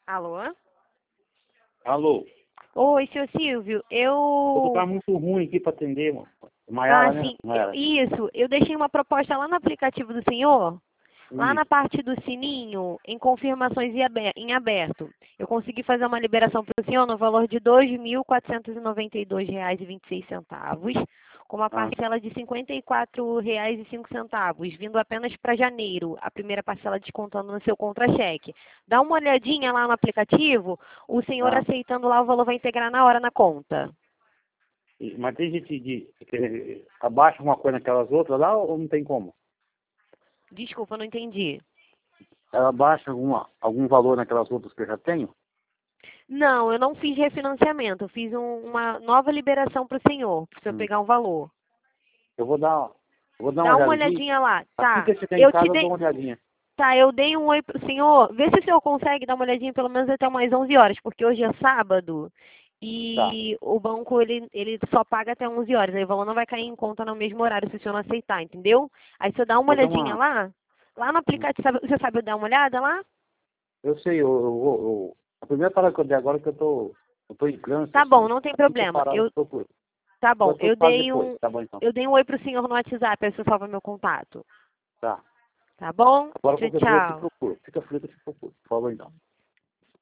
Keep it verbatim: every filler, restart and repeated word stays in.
Alô? Alô? Oi, seu Silvio, O eu... tá muito ruim aqui para atender, mano. Ah, Maiara, né? sim, Maiara. isso, eu deixei uma proposta lá no aplicativo do senhor, lá na Isso. parte do sininho, em confirmações em abe- em aberto. Eu consegui fazer uma liberação para o senhor no valor de dois mil quatrocentos e noventa e dois reais e vinte e seis centavos, com uma Ah, parcela de cinquenta e quatro reais e cinco centavos, vindo apenas para janeiro, a primeira parcela descontando no seu contra-cheque. Dá uma olhadinha lá no aplicativo, o senhor ah. aceitando lá, o valor vai integrar na hora na conta. E- Mas tem gente de, que abaixa uma coisa naquelas outras lá ou não tem como? Desculpa, eu não entendi. Ela abaixa alguma, algum valor naquelas outras que eu já tenho? Não, eu não fiz refinanciamento. Eu fiz um- uma nova liberação para o senhor, para o senhor Hum. pegar um valor. Eu vou dar, eu vou dar uma Dá uma olhada aqui. olhadinha lá. Assim Tá. que eu chegar em Eu te casa, eu dou dei. uma olhadinha. Tá, eu dei um oi pro senhor. Vê se o senhor consegue dar uma olhadinha pelo menos até umas onze horas, porque hoje é sábado Tá. e o banco ele, ele só paga até onze horas. Aí o valor não vai cair em conta no mesmo horário se o senhor não aceitar, entendeu? Aí você dá uma Vou dar olhadinha uma. lá, lá no Hum. aplicativo, sabe- você sabe dar uma olhada lá? Eu sei, eu, eu vou. eu- a primeira parada que eu dei agora é que eu tô. Eu tô em trânsito, Tá bom, assim. não tem Assim que eu problema. parar, eu Eu, tô por. tá bom, Depois eu eu falo dei depois. um, Tá bom então. eu dei um oi pro senhor no WhatsApp, aí você salva meu contato. Tá. Tá bom? Agora Tchau, qualquer coisa eu te tchau. procuro. Fica frio que eu te procuro. Por favor, então.